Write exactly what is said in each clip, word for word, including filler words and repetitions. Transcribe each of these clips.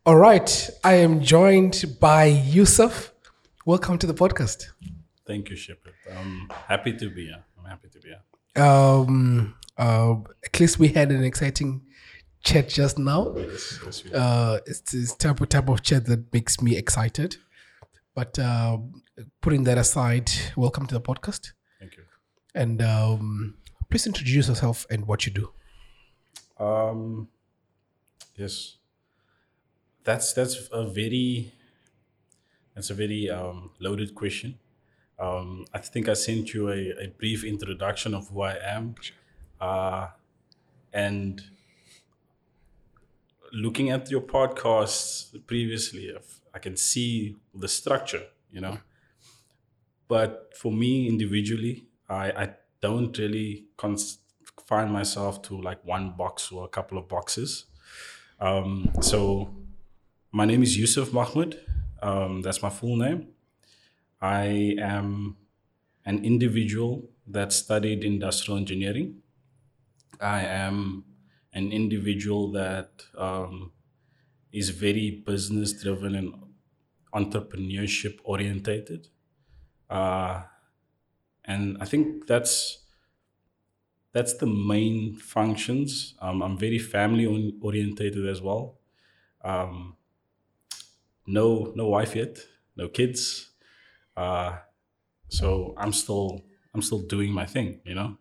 All right, I am joined by Yusuf. Welcome to the podcast. Thank you, Shepard. I'm happy to be here. I'm happy to be here. Um, uh, at least we had an exciting chat just now. Yes, yes, we Uh, it's this type of type of chat that makes me excited. But uh, putting that aside, welcome to the podcast. Thank you. And um, please introduce yourself and what you do. Um, yes, that's that's a very that's a very um, loaded question. Um, I think I sent you a, a brief introduction of who I am, uh, and looking at your podcasts previously, I've- I can see the structure, you know. But for me individually, I, I don't really cons- find myself to like one box or a couple of boxes. Um, so my name is Yusuf Mahmoud. Um, that's my full name. I am an individual that studied industrial engineering. I am an individual that um, is very business driven and entrepreneurship orientated. Uh, and I think that's that's the main functions. Um, I'm very family orientated as well. Um, no, no wife yet, no kids. Uh, so I'm still I'm still doing my thing, you know.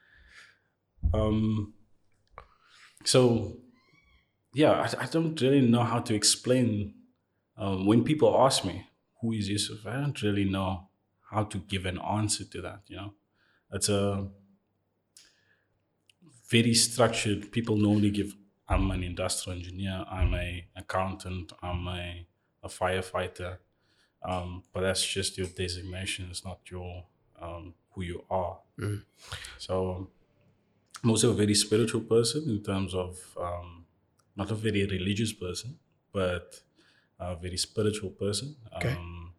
Um, so yeah, I, I don't really know how to explain. Um, when people ask me who is Yusuf, I don't really know how to give an answer to that. You know, it's a very structured. People normally give, I'm an industrial engineer, I'm a accountant, I'm a, a firefighter, um, but that's just your designation. It's not your um, who you are. Mm. So I'm also a very spiritual person in terms of um, not a very religious person, but a very spiritual person. Okay. Um,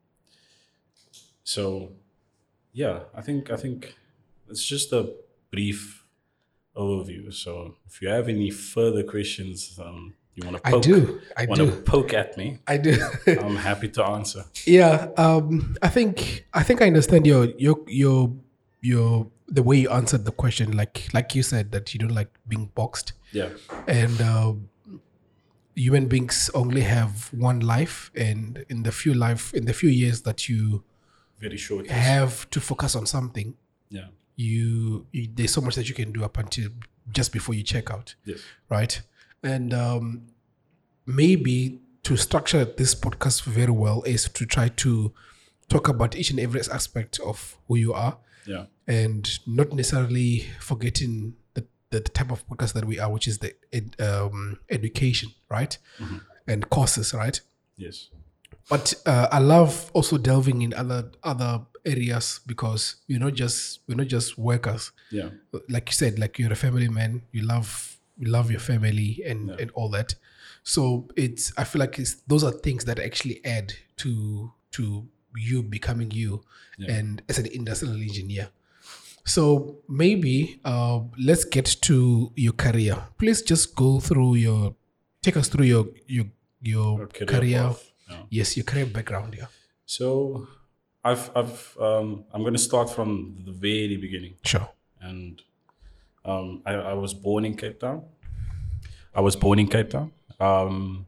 so yeah, I think I think it's just a brief overview. So if you have any further questions, um, you want to I poke, do. I want to do. poke at me, I do. I'm happy to answer. Yeah, um, I think I think I understand your your your your the way you answered the question. Like like you said that you don't like being boxed, Yeah, and uh, human beings only have one life, and in the few life in the few years that you very short. have to focus on something, Yeah, you, you there's so much that you can do up until just before you check out, yes, right? And um, maybe to structure this podcast very well is to try to talk about each and every aspect of who you are, yeah, and not necessarily forgetting the, the, the type of podcast that we are, which is the ed, um, education, right? Mm-hmm. And courses, right? yes, But uh, I love also delving in other other areas because we're not just we're not just workers. yeah, Like you said, like you're a family man. You love you love your family and Yeah. and all that. So it's I feel like it's those are things that actually add to to you becoming you, Yeah. and as an industrial engineer. So maybe uh, let's get to your career. Please just go through your take us through your your your Or career career. path, yeah. Yes, your career background. Yeah, So I've I've um, I'm going to start from the very beginning, sure. and um, I, I was born in Cape Town. I was born in Cape Town. Um,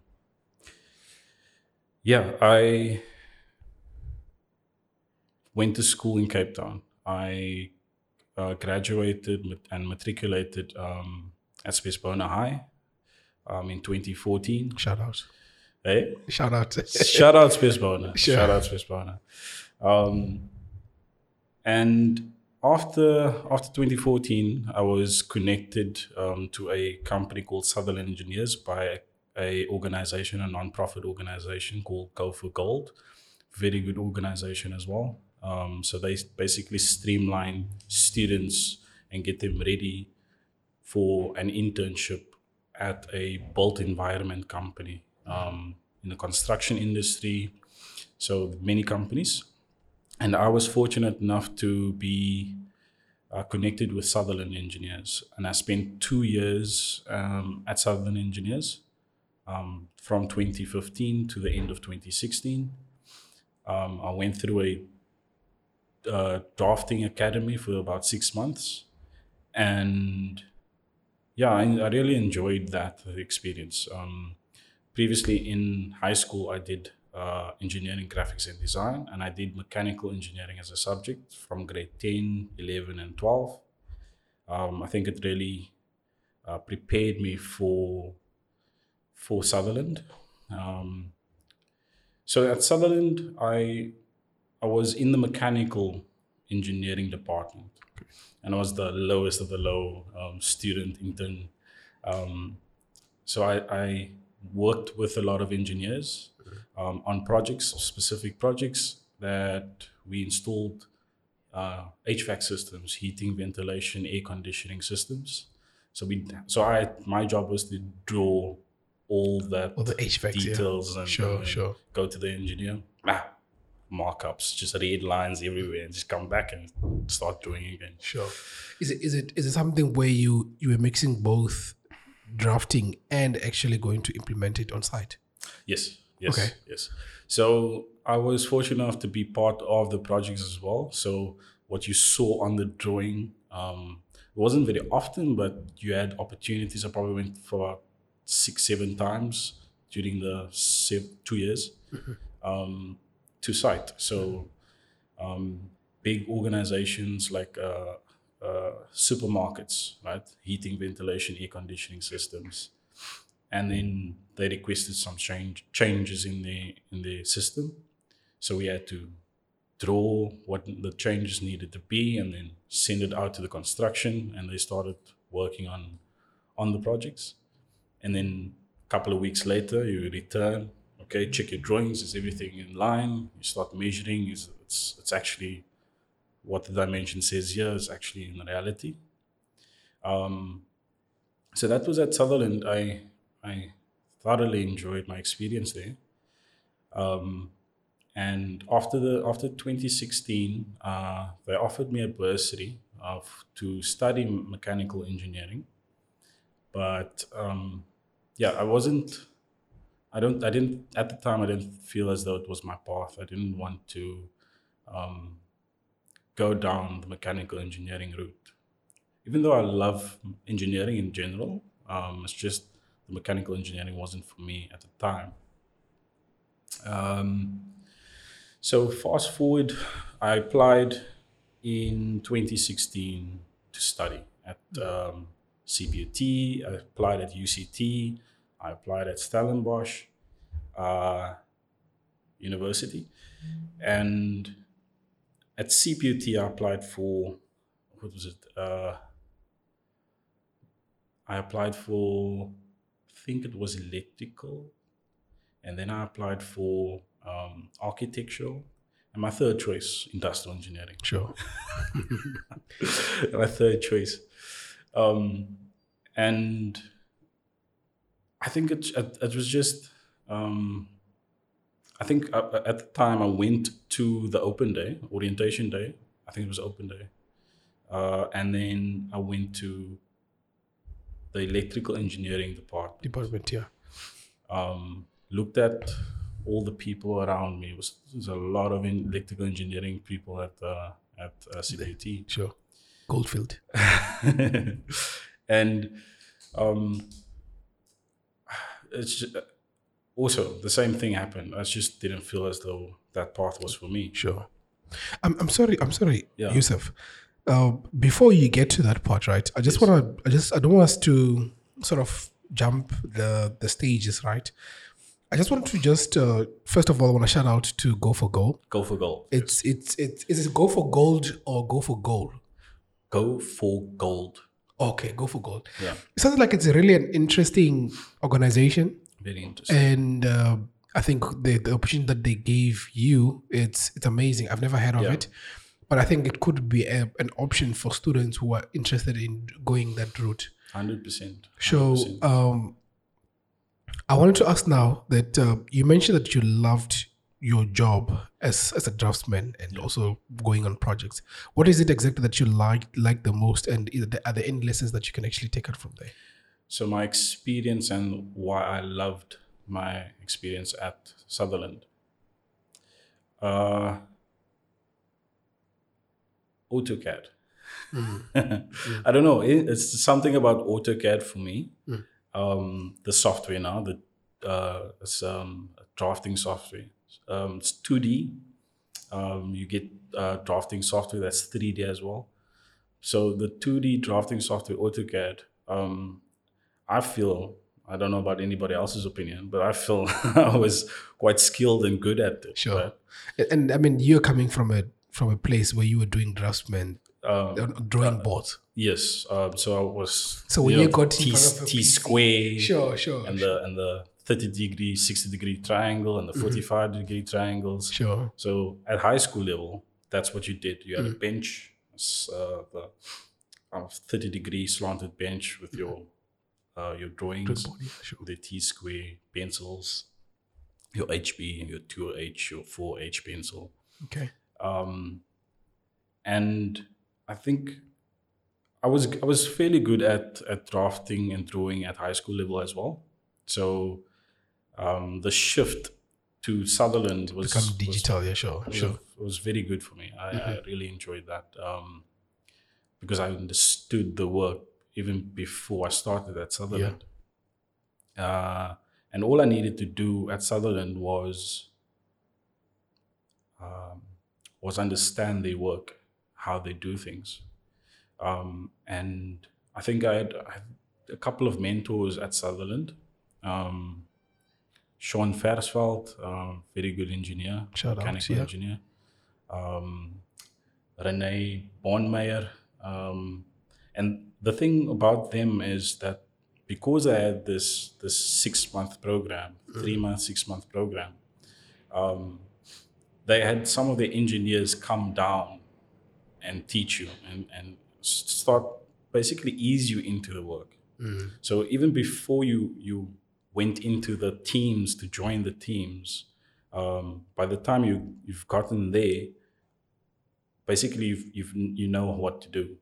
yeah, I went to school in Cape Town. I uh, graduated mat- and matriculated um, at Spesbona High um, in twenty fourteen. Shout out. Hey, Shout out. shout out Spesbona. Sure. Shout out Spesbona. Um, and after after twenty fourteen, I was connected um, to a company called Sutherland Engineers by a organization, a non-profit organization called Go for Gold. Very good organization as well. Um, so they basically streamline students and get them ready for an internship at a built environment company um, in the construction industry. So many companies. And I was fortunate enough to be uh, connected with Sutherland Engineers. And I spent two years um, at Sutherland Engineers. um, from twenty fifteen to the end of twenty sixteen. Um, I went through a uh, drafting academy for about six months. And yeah, I, I really enjoyed that experience. Um, previously in high school, I did uh, engineering, graphics, and design, and I did mechanical engineering as a subject from grade ten, eleven, and twelve. Um, I think it really uh, prepared me for for Sutherland. Um, so at Sutherland, I I was in the mechanical engineering department, and I was the lowest of the low um, student intern. Um, so I, I worked with a lot of engineers um, on projects, specific projects that we installed uh, H V A C systems, heating, ventilation, air conditioning systems. So we, so I, my job was to draw all that All the H V A Cs, details yeah. and, Sure, and sure. go to the engineer. Ah, markups, just read lines everywhere, and just come back and start doing again. Sure. Is it is it is it something where you you were mixing both drafting and actually going to implement it on site? Yes, yes, Okay. yes. So I was fortunate enough to be part of the projects as well. So what you saw on the drawing, um, it wasn't very often, but you had opportunities. I probably went for about six, seven times during the seven, two years um, to site. So um, big organizations like uh, uh, supermarkets, right? Heating, ventilation, air conditioning systems. And then they requested some change changes in the in the system. So we had to draw what the changes needed to be and then send it out to the construction, and they started working on on the projects. And then a couple of weeks later, you return, okay, check your drawings, is everything in line? You start measuring, is it's it's actually what the dimension says here is actually in reality. Um, so that was at Sutherland. I I thoroughly enjoyed my experience there. Um, and after the after twenty sixteen, uh, they offered me a bursary of to study mechanical engineering. But um, yeah, I wasn't. I don't. I didn't at the time. I didn't feel as though it was my path. I didn't want to um, go down the mechanical engineering route. Even though I love engineering in general, um, it's just the mechanical engineering wasn't for me at the time. Um, so fast forward, I applied in twenty sixteen to study at um, C B U T. I applied at U C T. I applied at Stellenbosch uh, University. And at C B U T, I applied for, what was it? Uh, I applied for, I think it was electrical. And then I applied for um, architectural. And my third choice, industrial engineering. Sure. My third choice. Um, and I think it, it, it was just, um, I think uh, at the time I went to the open day, orientation day. I think it was open day. Uh, and then I went to the electrical engineering department. Department, yeah. Um, looked at all the people around me. It was, there was a lot of in electrical engineering people at uh, at uh, C B U T. Sure. Goldfield. And um, it's just, also the same thing happened. I just didn't feel as though that path was for me. Sure. I'm I'm sorry. I'm sorry, Yeah. Yusuf. Uh, before you get to that part, right? I just Yes. want to. I just. I don't want us to sort of jump the the stages, right? I just want to just uh, first of all, I want to shout out to Go for Gold. Go for gold. It's it's it's is it Go for Gold or Go for Gold? Go for gold. Okay, Go for Gold. Yeah, It sounds like it's a really an interesting organization, very interesting. and uh, I think the the opportunity that they gave you, it's it's amazing. I've never heard of Yeah. it, but I think it could be a, an option for students who are interested in going that route. Hundred percent. So, um, I wanted to ask now that uh, you mentioned that you loved your job as as a draftsman and also going on projects. What is it exactly that you like like the most, and is there, are there any lessons that you can actually take out from there? So my experience and why I loved my experience at Sutherland. Uh, AutoCAD. I don't know. It, it's something about AutoCAD for me. Um, the software now, the uh, it's um, drafting software. Um, it's two D. Um, you get uh, drafting software that's three D as well. So the two D drafting software AutoCAD, um, I feel, I don't know about anybody else's opinion, but I feel I was quite skilled and good at it. Sure. Right? And, and I mean, you're coming from a from a place where you were doing draftsman, Um, uh, drawing boards. yes. Um, so I was. So when you, you know, got in T, front of a T P C square, Sure, sure, and sure. the and the thirty degree, sixty degree triangle, and the forty-five degree triangles. Sure. So at high school level, that's what you did. You had a bench, uh, the uh, thirty degree slanted bench with your uh, your drawings, Board, yeah, sure. the T square pencils, your H B, your two H, your four H pencil. Okay. Um, and I think I was I was fairly good at at drafting and drawing at high school level as well. So um, the shift to Sutherland was Become digital, yeah, sure, was, sure. was very good for me. I, I really enjoyed that um, because I understood the work even before I started at Sutherland. Uh, and all I needed to do at Sutherland was um, was understand their work, how they do things. Um, and I think I had, I had a couple of mentors at Sutherland. Um, Sean Versveld, um, very good engineer, Shout out, mechanical yeah. engineer. Um, Rene Bonmeyer. Um, and the thing about them is that because I had this this six month program, three month, six month program, um, they had some of the engineers come down and teach you and, and start basically ease you into the work. So even before you you went into the teams to join the teams, um, by the time you you've gotten there, basically you've, you've you know what to do.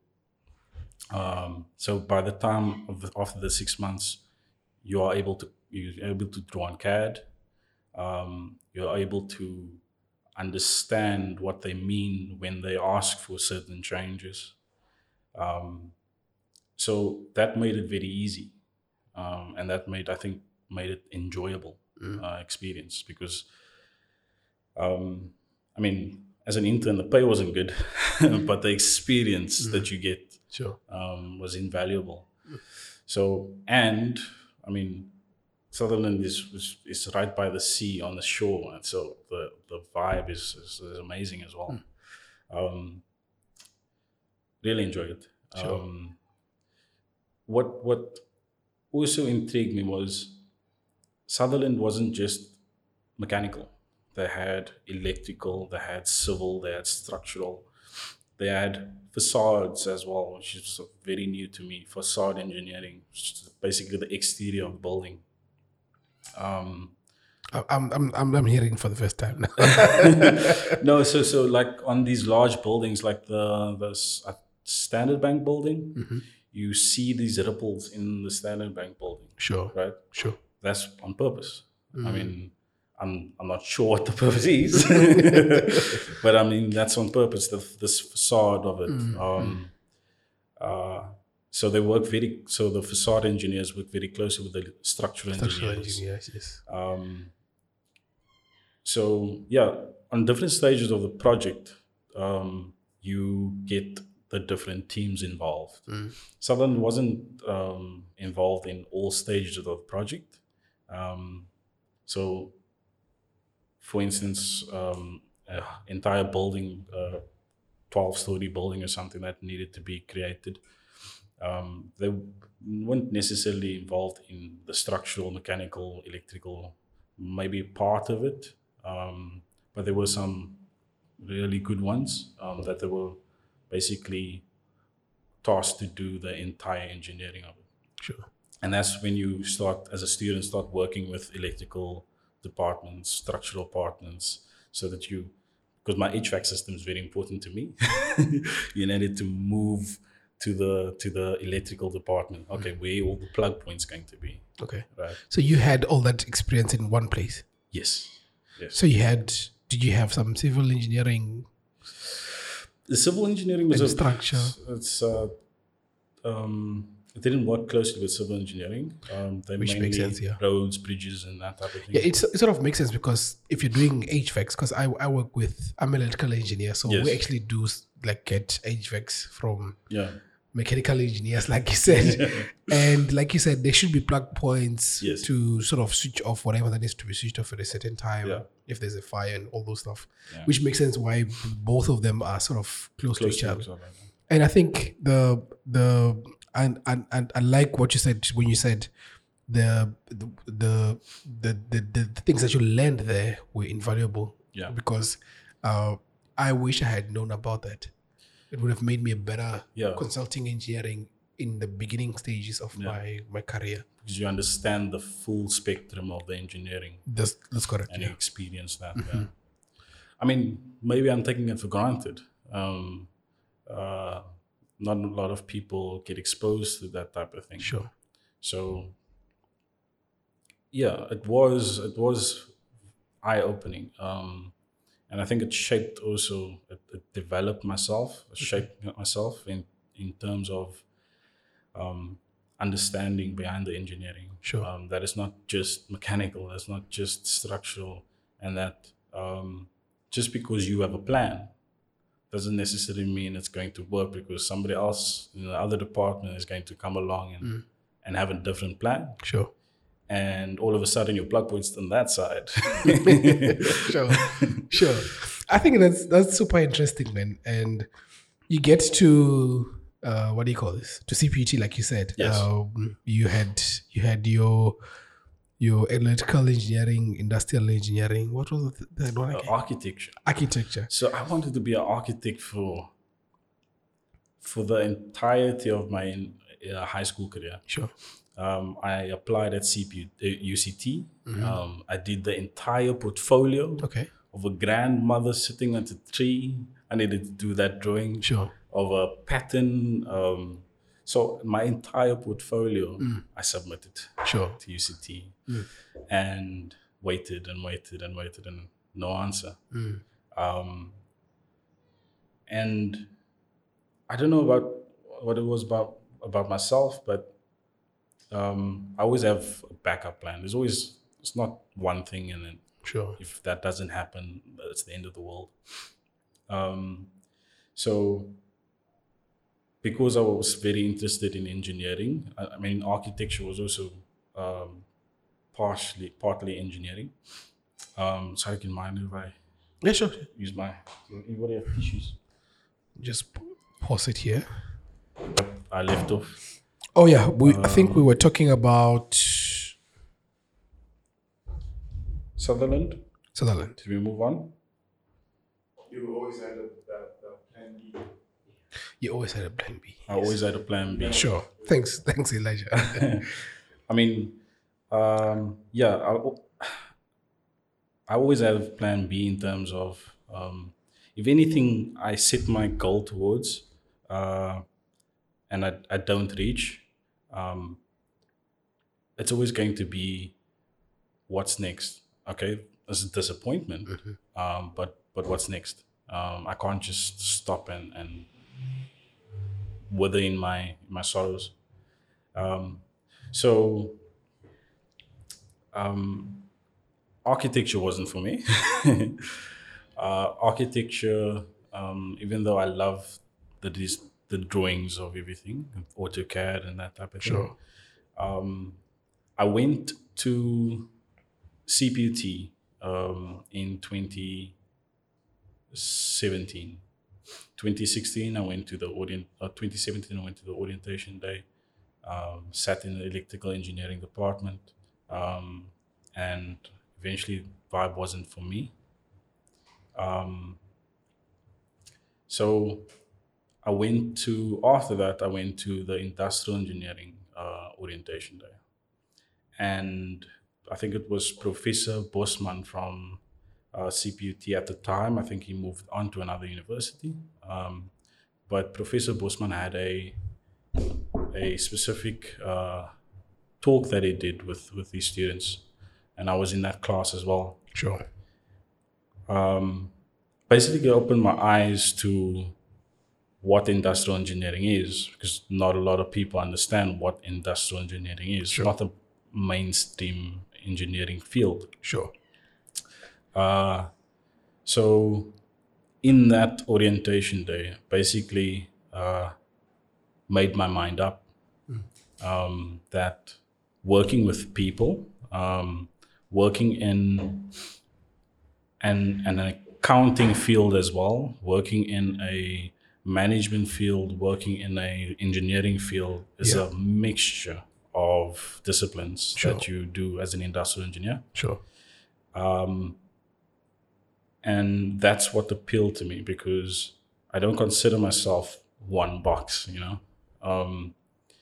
Um, so by the time of the, after the six months, you are able to you're able to draw on C A D. Um, you're able to understand what they mean when they ask for certain changes. Um, so that made it very easy, um, and that made I think made it enjoyable uh, experience because, um, I mean, as an intern, the pay wasn't good, but the experience that you get Sure. um, was invaluable. So, and I mean, Sutherland is, is is right by the sea on the shore, and so the, the vibe is, is, is amazing as well. Um, really enjoyed it. Sure. Um, what what also intrigued me was Sutherland wasn't just mechanical. They had electrical, they had civil, they had structural, they had facades as well, which is very new to me. Facade engineering, which is basically the exterior of building. Um, I- I'm I'm I'm I'm hearing for the first time now. no, so so like on these large buildings, like the the S- uh, Standard Bank building, you see these ripples in the Standard Bank building, Sure. right? Sure. That's on purpose. I mean, I'm I'm not sure what the purpose is, but I mean that's on purpose. The, this facade of it. Um, uh, so they work very. So the facade engineers work very closely with the structural, Structural engineers. engineers, yes. Um, so yeah, on different stages of the project, um, you get the different teams involved. Southern wasn't um, involved in all stages of the project. Um, so, for instance, um, an entire building, uh, twelve-story building or something that needed to be created, um, they weren't necessarily involved in the structural, mechanical, electrical, maybe part of it, um, but there were some really good ones um, that they were basically tasked to do the entire engineering of it. Sure. And that's when you start, as a student, start working with electrical departments, structural departments, so that you, because my H V A C system is very important to me, you needed to move to the to the electrical department. Okay, where all the plug points going to be? Okay. Right. So you had all that experience in one place. Yes. Yes. So you had, did you have some civil engineering? The civil engineering was And a structure. It's uh, um, it didn't work closely with civil engineering. Um, they Which mainly makes sense, yeah. roads, bridges, and that type of thing. Yeah, it's, it sort of makes sense because if you're doing H V A Cs, because I, I work with, I'm an electrical engineer, so Yes. we actually do like get H V A Cs from Yeah. mechanical engineers, like you said. And like you said, there should be plug points Yes. to sort of switch off whatever that needs to be switched off at a certain time Yeah. if there's a fire and all those stuff, Yeah. which makes sense why both of them are sort of close, Close to each to other. each other. And I think the the and and and I like what you said when you said the the the the, the, the things that you learned there were invaluable. Yeah. Because uh, I wish I had known about that. It would have made me a better Yeah. consulting engineering in the beginning stages of Yeah. my my career. Because you understand the full spectrum of the engineering That's that's correct. and Yeah. you experience that. Yeah. I mean, maybe I'm taking it for granted. Um, uh, not a lot of people get exposed to that type of thing. Sure. So, yeah, it was it was eye opening, um, and I think it shaped also it, it developed myself, it shaped myself in in terms of um, understanding behind the engineering. Sure. Um, that it's not just mechanical, it's not just structural, and that um, just because you have a plan doesn't necessarily mean it's going to work because somebody else in the other department is going to come along and, and have a different plan. Sure. And all of a sudden your plug points on that side. Sure. Sure. I think that's that's super interesting, man. And you get to uh, what do you call this? To C P U T, like you said. Yes. Um, you had you had your your electrical engineering, industrial engineering. What was the third one Uh, again? architecture. Architecture. So I wanted to be an architect for for the entirety of my uh, high school career. Sure. Um, I applied at C P U, uh, U C T. Um, I did the entire portfolio Okay. of a grandmother sitting at a tree. I needed to do that drawing Sure. of a pattern. Um, so my entire portfolio, I submitted Sure. to U C T and waited and waited and waited and no answer. Um, and I don't know about what it was about about myself, but um, I always have a backup plan. There's always, it's not one thing and then Sure. if that doesn't happen, it's the end of the world. Um, so because I was very interested in engineering, I, I mean, architecture was also um, partially, partly engineering. Um, sorry, can you mind if I Yeah, sure. use my, anybody have tissues? Just pause it here. I left off. Oh yeah, we I think we were talking about Sutherland. Sutherland. Did we move on? You always had a, a, a plan B. You always had a plan B. I always had a plan B. Sure. Thanks. Thanks, Elijah. I mean, um, yeah, I, I always have plan B in terms of, um, if anything, I set my goal towards, uh, and I, I don't reach, um, it's always going to be what's next. Okay, it's a disappointment, um, but but what's next? Um, I can't just stop and, and wither in my my sorrows. Um, so um, architecture wasn't for me. uh, architecture, um, even though I love the des- the drawings of everything, AutoCAD and that type of thing. Sure. Um, I went to C P U T um, in twenty seventeen. twenty sixteen, I went to the orient. Uh, twenty seventeen, I went to the orientation day. Um, sat in the electrical engineering department, um, and eventually, vibe wasn't for me. Um, so, I went to after that. I went to the industrial engineering uh, orientation day, and I think it was Professor Bosman from uh, C P U T at the time. I think he moved on to another university. Um, but Professor Bosman had a a specific uh, talk that he did with with these students, and I was in that class as well. Sure. Um, basically, opened my eyes to what industrial engineering is, because not a lot of people understand what industrial engineering is. Sure. Not a mainstream engineering field. Sure. Uh, so in that orientation day, basically uh, made my mind up um, that working with people, um, working in an, an accounting field as well, working in a management field, working in a engineering field is Yeah. a mixture of disciplines Sure. that you do as an industrial engineer. Sure. Um, and that's what appealed to me, because I don't consider myself one box, you know. Um,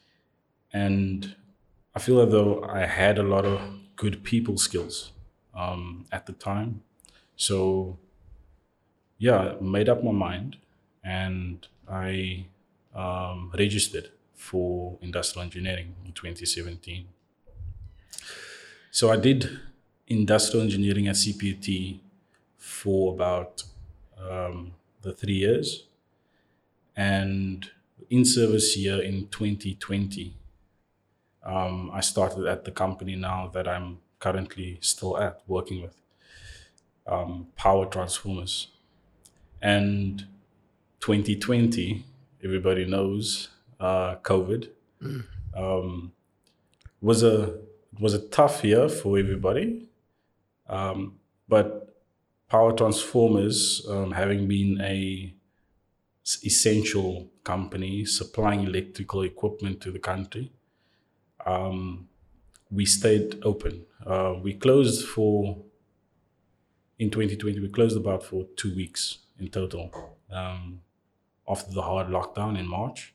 and I feel as though I had a lot of good people skills um, at the time. So, yeah, made up my mind, and I um, registered for industrial engineering in twenty seventeen. So I did industrial engineering at C P U T for about um, the three years. And in service year in twenty twenty, um, I started at the company now that I'm currently still at, working with, um, Power Transformers. And twenty twenty, everybody knows, uh, COVID, um, was a was a tough year for everybody. Um, but Power Transformers, um, having been a s- essential company supplying electrical equipment to the country, um, we stayed open. Uh, we closed for, in twenty twenty, we closed about for two weeks in total, um, after the hard lockdown in March.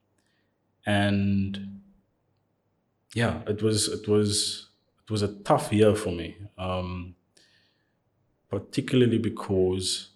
And yeah, it was it was it was a tough year for me, um, particularly because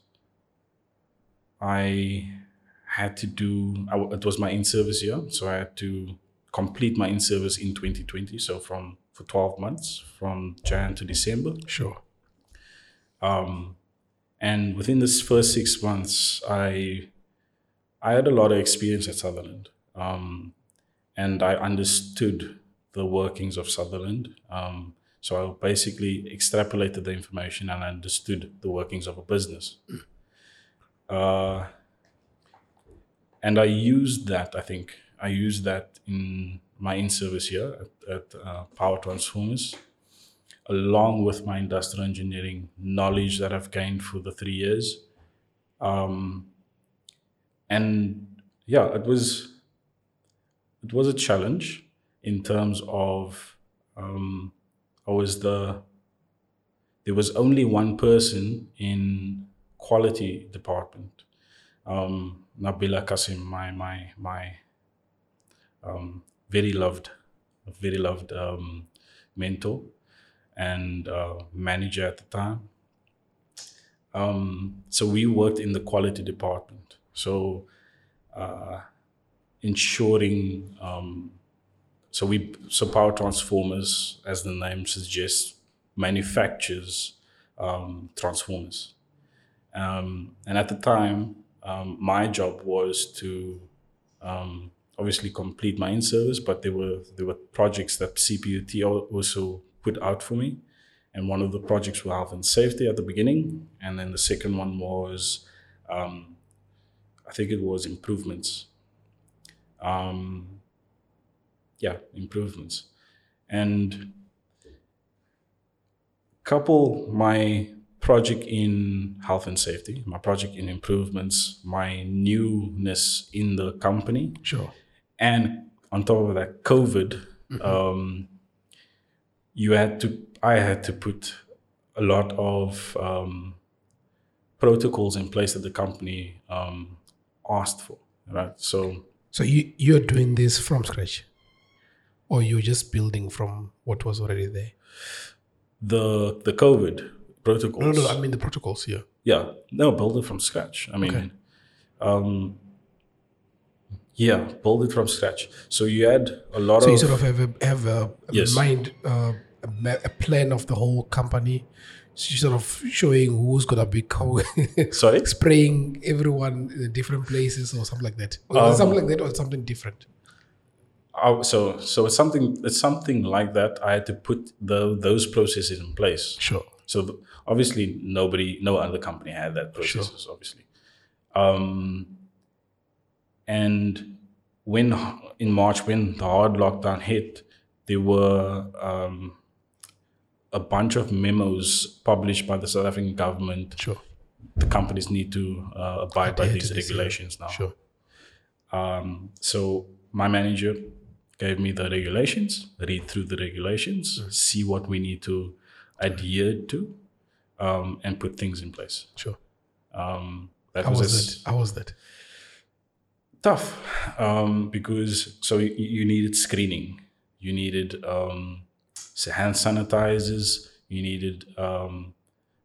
I had to do. I, w- it was my in-service year, so I had to complete my in-service in twenty twenty. So from for twelve months, from Jan to December. Sure. Um, and within this first six months, I I had a lot of experience at Sutherland, um, and I understood the workings of Sutherland. Um, so I basically extrapolated the information and I understood the workings of a business. Uh, and I used that, I think, I used that in my in-service year at, at uh, Power Transformers, along with my industrial engineering knowledge that I've gained for the three years. Um, and yeah, it was it was a challenge in terms of um, I was the there was only one person in quality department, um, Nabila Kasim, my my my um, very loved, very loved um, mentor and uh, manager at the time. Um, so we worked in the quality department. So uh, ensuring, um, so we so Power Transformers, as the name suggests, manufactures um, transformers. Um, and at the time, um, my job was to um, obviously complete my in-service, but there were there were projects that C P U T al- also put out for me. And one of the projects were health and safety at the beginning. And then the second one was, um, I think it was improvements. Um, yeah, improvements. And couple my project in health and safety, my project in improvements, my newness in the company, Sure. and on top of that, COVID, um, you had to, I had to put a lot of um, protocols in place that the company um, asked for, right? So So you you're doing this from scratch, or you're just building from what was already there? the the COVID protocols. No, no, I mean the protocols here. Yeah, no, build it from scratch. I mean, Okay. um, Yeah, build it from scratch. So you had a lot So of you sort of have a, have a, a Yes. mind, uh, a, ma- a plan of the whole company. So you sort of showing who's gonna be co- Sorry? spraying everyone in different places or something like that, or Um, something like that, or something different. Uh, so so it's something it's something like that. I had to put the those processes in place. Sure. So th- obviously nobody, no other company had that processes. Obviously, um, and when in March when the hard lockdown hit, there were um, a bunch of memos published by the South African government. Sure. The companies need to uh, abide by Adhere to these this, yeah. regulations now. Sure. Um, so my manager gave me the regulations, read through the regulations, Mm. see what we need to adhere to, um, and put things in place. Sure. Um, that How was, was as that? How was that? tough um, because so you, you needed screening, you needed um, hand sanitizers, you needed um,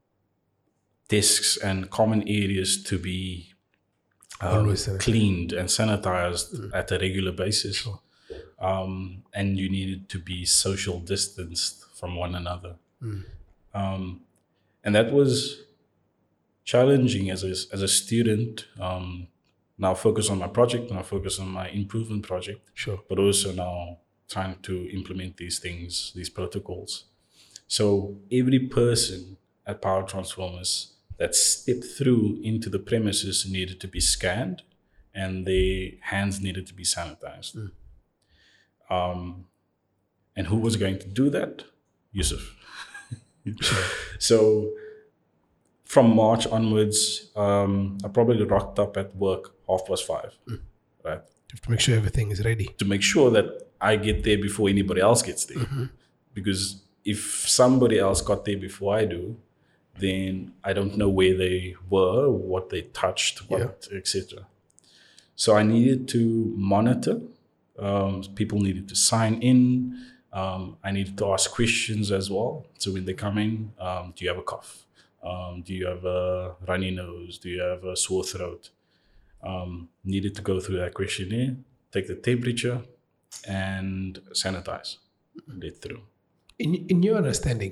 desks and common areas to be um, Always sanitized. cleaned and sanitized at a regular basis. Sure. Um, and you needed to be social distanced from one another. Mm. Um, and that was challenging as a, as a student. Um, now focus on my project, now focus on my improvement project, Sure. but also now trying to implement these things, these protocols. So every person at Power Transformers that stepped through into the premises needed to be scanned and their hands needed to be sanitized. Mm. Um, and who was going to do that? Yusuf. Sure. So from March onwards, um, I probably rocked up at work half past five, Mm. right? You have to make sure everything is ready. To make sure that I get there before anybody else gets there. Mm-hmm. Because if somebody else got there before I do, then I don't know where they were, what they touched, what, et cetera. So I needed to monitor. Um, people needed to sign in. Um, I needed to ask questions as well. So when they come in, um, do you have a cough? Um, do you have a runny nose? Do you have a sore throat? Um, needed to go through that questionnaire, take the temperature, and sanitize. Get through. In in your understanding,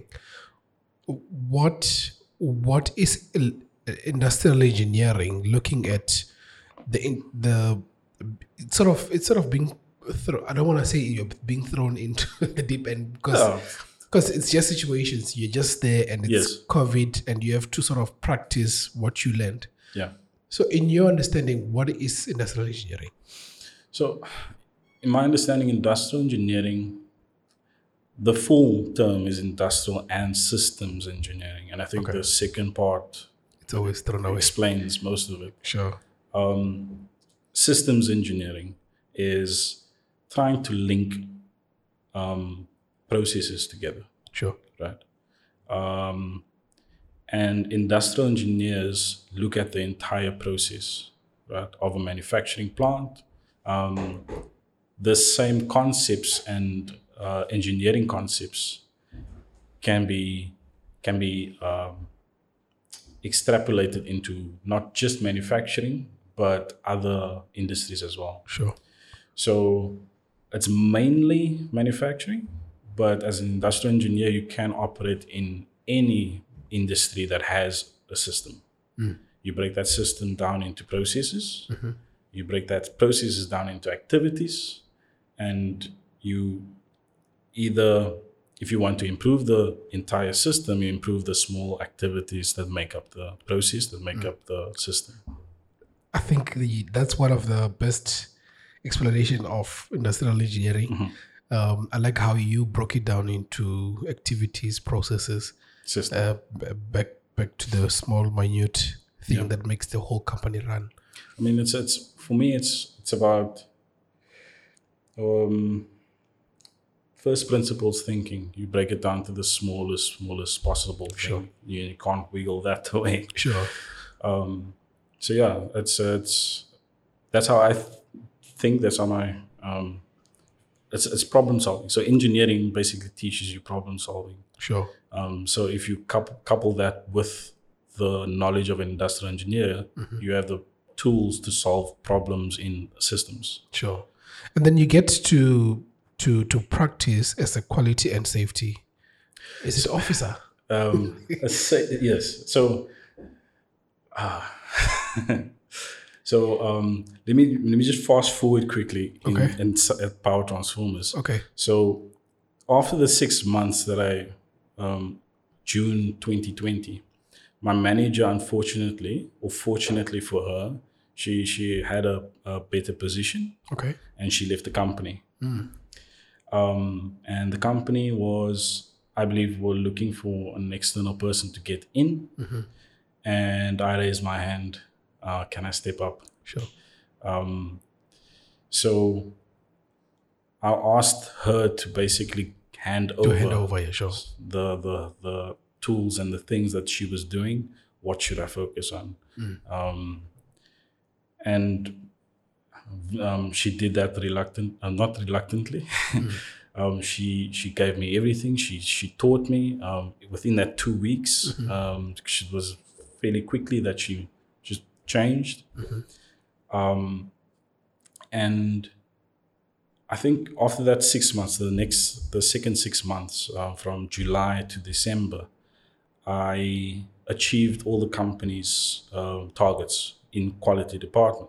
what what is il- industrial engineering looking at the in, the it's sort of it's sort of being thro- I don't want to say you're being thrown into the deep end because Yeah. because it's just situations you're just there and it's Yes. COVID and you have to sort of practice what you learned. Yeah. So in your understanding, what is industrial engineering? So, in my understanding, industrial engineering, the full term is industrial and systems engineering. And I think Okay. the second part It's always thrown away. explains most of it. Sure. Um, systems engineering is trying to link um, processes together, Sure. right? Um, and industrial engineers look at the entire process, right, of a manufacturing plant. Um, the same concepts and uh, engineering concepts can be can be um, extrapolated into not just manufacturing but other industries as well. Sure. So it's mainly manufacturing, but as an industrial engineer, you can operate in any industry that has a system. Mm. You break that system down into processes. Mm-hmm. You break that processes down into activities, and you either, if you want to improve the entire system, you improve the small activities that make up the process, that make Mm. up the system. I think the that's one of the best explanation of industrial engineering. Mhm. Um, I like how you broke it down into activities, processes, System. uh, b- back back to the small, minute thing Yeah. that makes the whole company run. I mean, it's it's for me, it's it's about um, first principles thinking. You break it down to the smallest, smallest possible thing. Sure. You, you can't wiggle that away. Sure. Um, so yeah, it's it's that's how I th- think. That's how my um, it's it's problem solving. So engineering basically teaches you problem solving. Sure. Um, so if you couple, couple that with the knowledge of an industrial engineer, Mhm. you have the tools to solve problems in systems. Sure. And then you get to to to practice as a quality and safety. Is it officer? Um, a sa- yes. So, uh, so um, let me let me just fast forward quickly in, Okay. in, s- at Power Transformers. Okay. So, after the six months that I, um, June twenty twenty, my manager, unfortunately, or fortunately for her, she she had a, a better position, Okay. and she left the company. Um, and the company was, I believe, were looking for an external person to get in. And I raised my hand. Uh, can I step up? Sure. So I asked her to basically hand To over hand over, yeah, sure. the, the the tools and the things that she was doing. What should I focus on? Um, and um, she did that reluctant, uh, not reluctantly. um, she she gave me everything. She she taught me um, within that two weeks. Um, it was fairly quickly that she just changed. Um, and I think after that six months, the next the second six months uh, from July to December, I achieved all the company's uh, targets in quality department.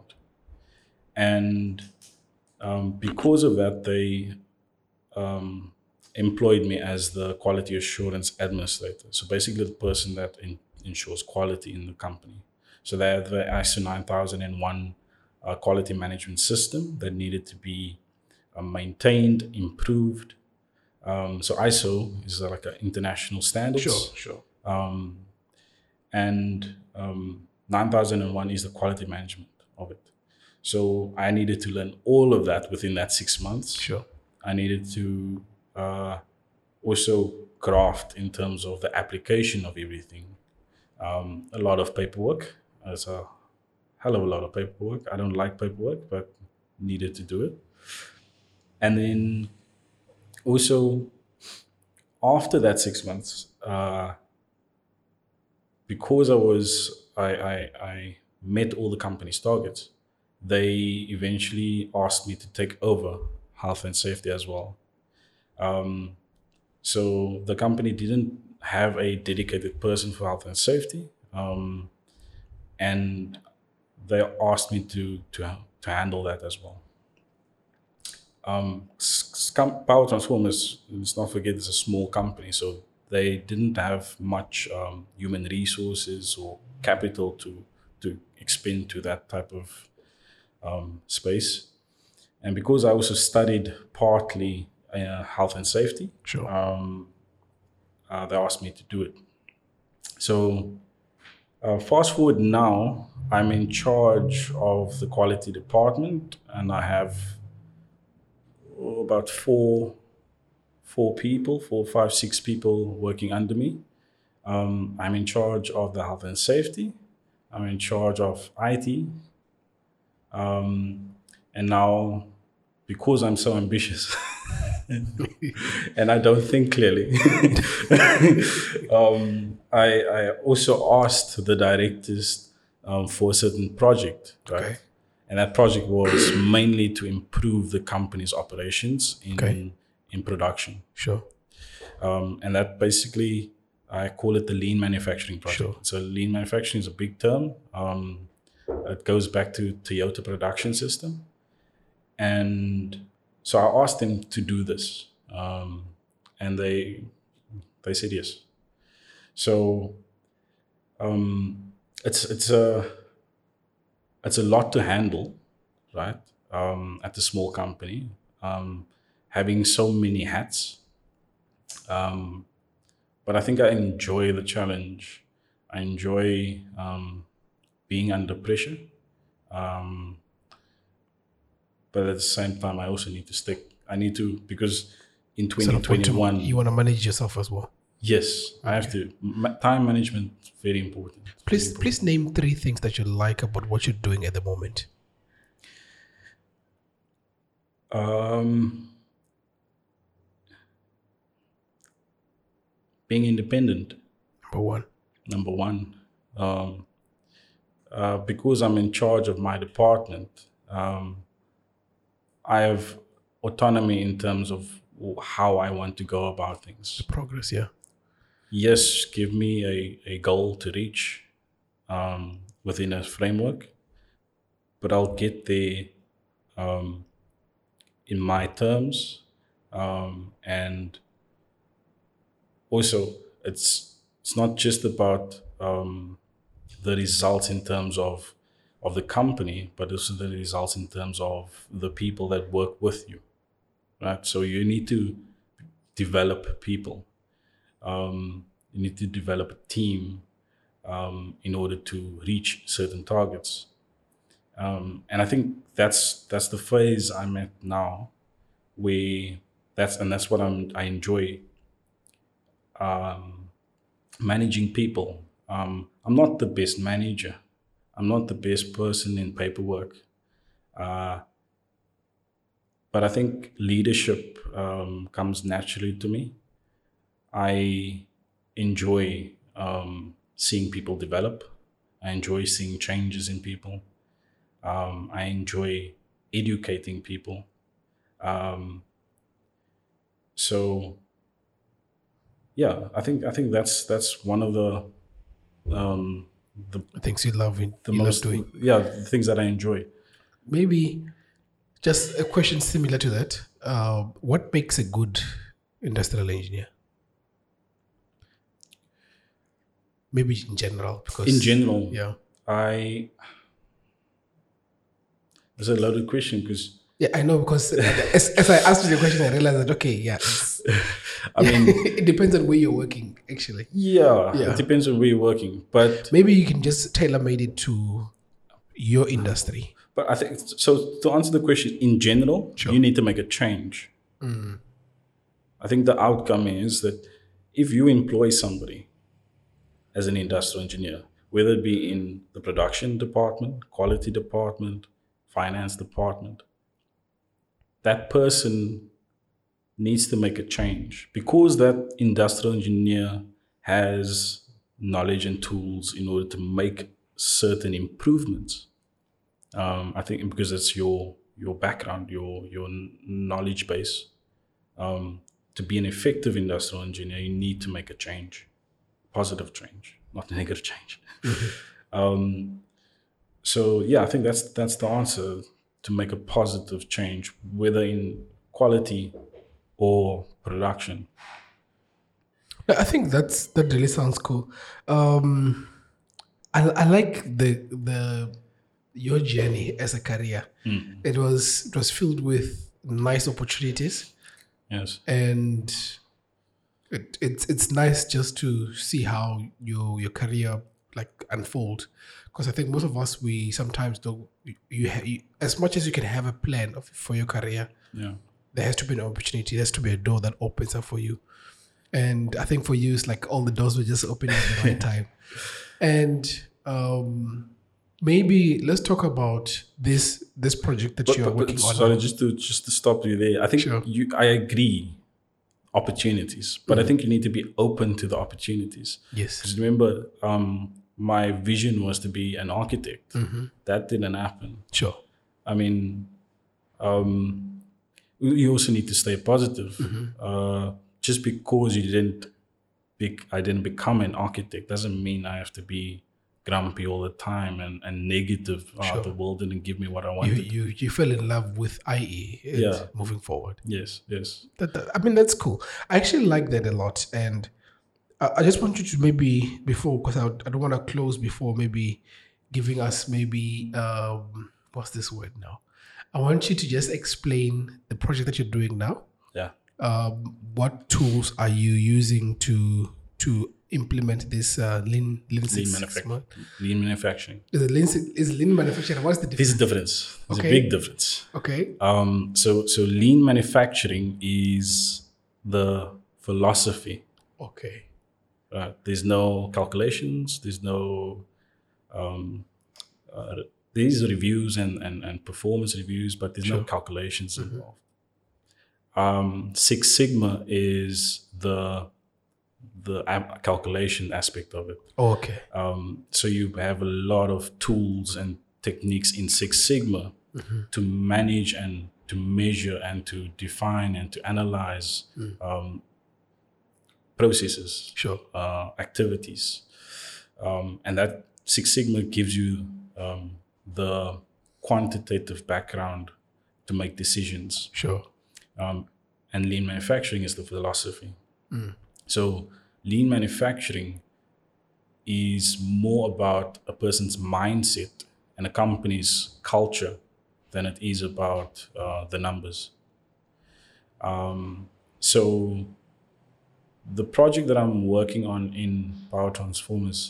And um, because of that, they um, employed me as the quality assurance administrator. So basically, the person that in, ensures quality in the company. So they have the I S O nine thousand one uh, quality management system that needed to be uh, maintained, improved. Um, so I S O is uh, like an international standards. Sure. Sure. Um, and um, nine thousand one is the quality management of it. So I needed to learn all of that within that six months. Sure. I needed to uh, also craft in terms of the application of everything. Um, a lot of paperwork. It's a hell of a lot of paperwork. I don't like paperwork, but needed to do it. And then also after that six months, uh, because I was I, I I met all the company's targets, they eventually asked me to take over health and safety as well. Um, so the company didn't have a dedicated person for health and safety, um, and they asked me to to to handle that as well. Um, Scum- Power Transformers, let's not forget, it's a small company, so they didn't have much um, human resources or capital to to expend to that type of um, space. And because I also studied partly uh, health and safety, Sure. um, uh, they asked me to do it. So uh, fast forward now, I'm in charge of the quality department, and I have oh, about four, four people, four, five, six people working under me. Um, I'm in charge of the health and safety. I'm in charge of I T. Um, and now, because I'm so ambitious and I don't think clearly, um, I, I also asked the directors um, for a certain project, right? Okay. And that project was mainly to improve the company's operations in Okay. in production. Sure. Um, and that basically, I call it the lean manufacturing project. Sure. So lean manufacturing is a big term. Um, it goes back to Toyota production system. And so I asked them to do this. Um, and they they said yes. So um, it's it's a it's a lot to handle, right? Um, at a small company, um, having so many hats. Um, but I think I enjoy the challenge. I enjoy um, being under pressure. Um, but at the same time, I also need to stick. I need to, because in Sort of want to- twenty twenty-one, you want to manage yourself as well. yes, I have to. Ma- time management is very important. Please, please name three things that you like about what you're doing at the moment. Um, being independent, Number one. number one. Um, uh, because I'm in charge of my department, um, I have autonomy in terms of how I want to go about things. Progress, yeah. Yes, give me a, a goal to reach um, within a framework, but I'll get there um, in my terms. Um, and also, it's it's not just about um, the results in terms of of the company, but also the results in terms of the people that work with you, right? So you need to develop people. Um, you need to develop a team um, in order to reach certain targets. Um, and I think that's that's the phase I'm at now, where that's and that's what I'm I enjoy um, managing people. Um, I'm not the best manager. I'm not the best person in paperwork. Uh, but I think leadership um, comes naturally to me. I enjoy um, seeing people develop. I enjoy seeing changes in people. Um, I enjoy educating people. Um, so, yeah, I think I think that's that's one of the um, the Things you love, in, the you most love doing. yeah the things that I enjoy. Maybe just a question similar to that. Uh, what makes a good industrial engineer? Maybe in general, because In general, yeah, I it's a loaded question because yeah, I know because as, as I asked you the question, I realized that okay, yeah, it's, I mean it depends on where you're working. Actually, yeah, Yeah. it depends on where you're working, but maybe you can just tailor made it to your industry. but I think so. To answer the question, in general, Sure. you need to make a change. I think the outcome is that if you employ somebody as an industrial engineer, whether it be in the production department, quality department, finance department, that person needs to make a change because that industrial engineer has knowledge and tools in order to make certain improvements. Um, I think because it's your your background, your your knowledge base. Um, to be an effective industrial engineer, you need to make a change, positive change, not a negative change. um, so yeah, I think that's that's the answer, to make a positive change, whether in quality or production. I think that's that really sounds cool. Um, I, I like the the your journey as a career. It was it was filled with nice opportunities, Yes. and it, it's it's nice just to see how your your career like unfold. Because I think most of us we sometimes don't you, you, ha- you as much as you can have a plan of, for your career, Yeah. there has to be an opportunity. There has to be a door that opens up for you. And I think for you, it's like all the doors were just opening at the right time. And um, maybe let's talk about this this project that But, you are but, but working on. sorry, just to just to stop you there. I think Sure. you. I agree, opportunities, but I think you need to be open to the opportunities. Yes. Because remember, um, my vision was to be an architect. That didn't happen. Sure. I mean, um, you also need to stay positive. Uh, just because you didn't, be, I didn't become an architect doesn't mean I have to be grumpy all the time and, and negative. Oh, Sure. the world didn't give me what I You, wanted. you you fell in love with I E and Yeah. moving forward. Yes, yes. That, that- I mean, that's cool. I actually like that a lot. And I, I just want you to maybe, before, because I, I don't want to close before maybe giving us maybe, um, what's this word now? I want you to just explain the project that you're doing now. Yeah. Um, what tools are you using to to implement this uh, lean lean, Lean, Six manufac- Sigma? lean manufacturing. Is it lean Six- is lean manufacturing? What's the There's difference? a difference. There's Okay. a big difference. Okay. Um, so, so lean manufacturing is the philosophy. Okay. Right? There's no calculations. There's no um, uh, these reviews and, and, and performance reviews, but there's no Sure. calculations involved. Um, Six Sigma is the the am- calculation aspect of it. Oh, okay. Um, so you have a lot of tools and techniques in Six Sigma to manage and to measure and to define and to analyze um, processes, Sure. uh, activities. Um, and that Six Sigma gives you um, the quantitative background to make decisions. Sure. Um, and lean manufacturing is the philosophy. So lean manufacturing is more about a person's mindset and a company's culture than it is about uh, the numbers. Um, so the project that I'm working on in Power Transformers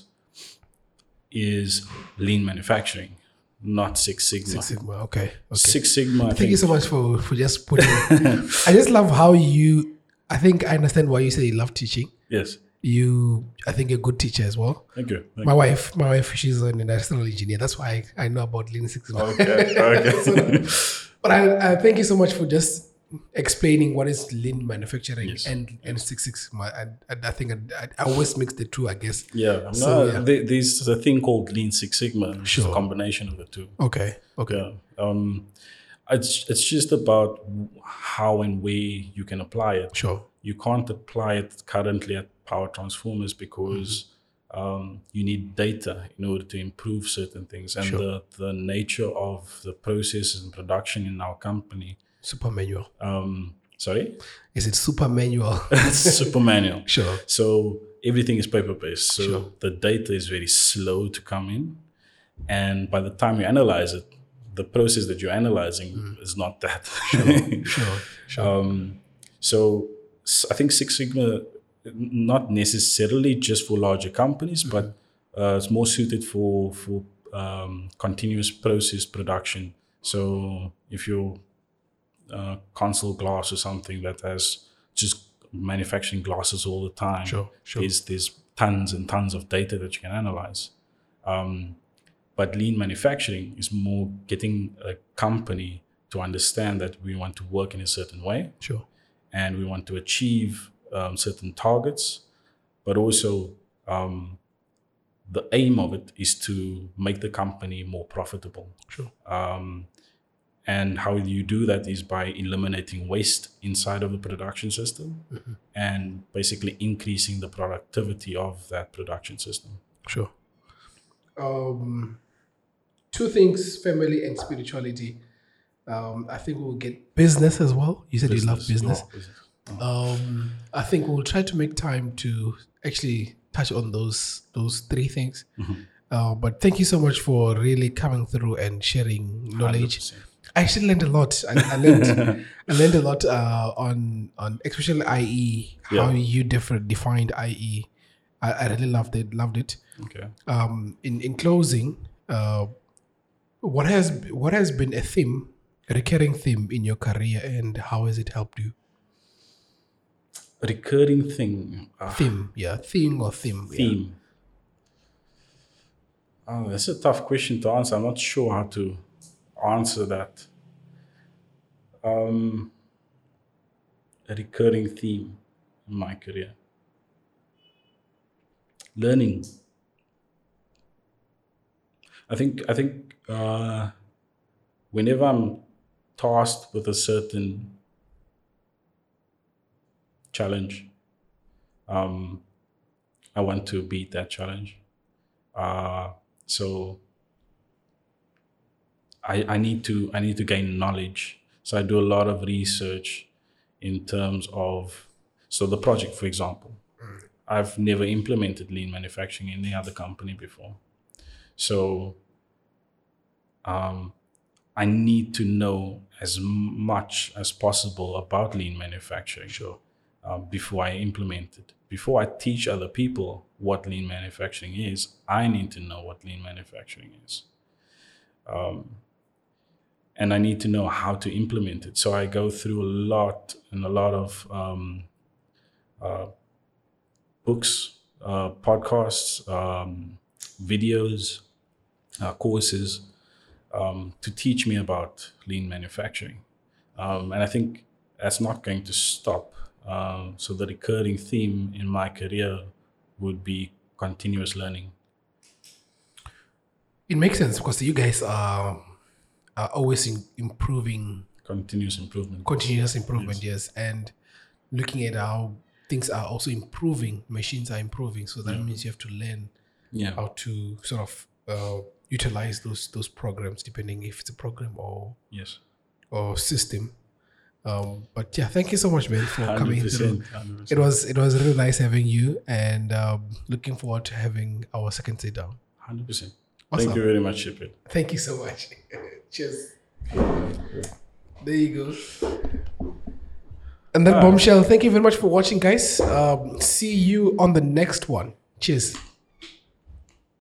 is lean manufacturing, not Six Sigma. Six Sigma. Okay. Okay. Six Sigma. I Thank think, you so much for, for just putting I just love how you, I think I understand why you say you love teaching. Yes. You, I think you're a good teacher as well. Thank you. Thank My you. wife, my wife, she's an industrial engineer. That's why I, I know about Lean Six Sigma. Okay. Okay. But I, I thank you so much for just explaining what is lean manufacturing Yes. and, and Six Sigma. And, and I think I, I always mix the two, I guess. Yeah. No, So, yeah. there- there's a thing called Lean Six Sigma. It's Sure. a combination of the two. Okay. Okay. Yeah. Um, it's it's just about how and where you can apply it. Sure. You can't apply it currently at Power Transformers because um, you need data in order to improve certain things. And Sure. the, the nature of the processes and production in our company. Super manual. Um, sorry? Is it super manual? It's super manual. Sure. So everything is paper based. So Sure. the data is very slow to come in. And by the time you analyze it, the process that you're analyzing is not that. Sure. Sure. Um, so s- I think Six Sigma, not necessarily just for larger companies, but uh, it's more suited for for um, continuous process production. So if you're uh, console glass or something that has just manufacturing glasses all the time, Sure, sure. there's there's tons and tons of data that you can analyze. Um, but lean manufacturing is more getting a company to understand that we want to work in a certain way Sure. and we want to achieve um, certain targets, but also um, the aim of it is to make the company more profitable. Sure. Um, and how you do that is by eliminating waste inside of the production system and basically increasing the productivity of that production system. Sure. Um, two things: family and spirituality. Um, I think we'll get business as well. You said you love business. Oh, business. Um, I think we'll try to make time to actually touch on those those three things. Uh, but thank you so much for really coming through and sharing knowledge. one hundred percent. I actually learned a lot. I, I learned I learned a lot uh, on on especially I E, how Yeah. you different defined I E. I, I really loved it. Loved it. Okay. Um, in in closing, uh, what has what has been a theme, a recurring theme in your career, and how has it helped you? A recurring thing. Uh, Theme, yeah, theme or theme. yeah. theme. Oh, that's a tough question to answer. I'm not sure how to answer that. Um, a recurring theme in my career. Learning. I think I think uh, whenever I'm tasked with a certain challenge, um, I want to beat that challenge. Uh, so I, I need to I need to gain knowledge. So I do a lot of research in terms of so the project, for example. I've never implemented lean manufacturing in any other company before. So um, I need to know as much as possible about lean manufacturing. Sure. Um, before I implement it. Before I teach other people what lean manufacturing is, I need to know what lean manufacturing is. Um, and I need to know how to implement it. So I go through a lot and a lot of um, uh, books, uh, podcasts, um, videos, uh, courses um, to teach me about lean manufacturing. Um, and I think that's not going to stop. Um, so the recurring theme in my career would be continuous learning. It makes sense because you guys are, are always in, improving, Continuous improvement. continuous improvement, yes. And looking at how things are also improving, machines are improving. So that means you have to learn Yeah. how to sort of uh, utilize those those programs, depending if it's a program or Yes. or system. Um, but yeah, thank you so much, man, for coming through. one hundred percent. one hundred percent. It was it was really nice having you, and um, looking forward to having our second sit down. one hundred percent. Awesome. Thank you very much, Shipit. Thank you so much. Cheers. There you go. And that bombshell. Thank you very much for watching, guys. Um, see you on the next one. Cheers.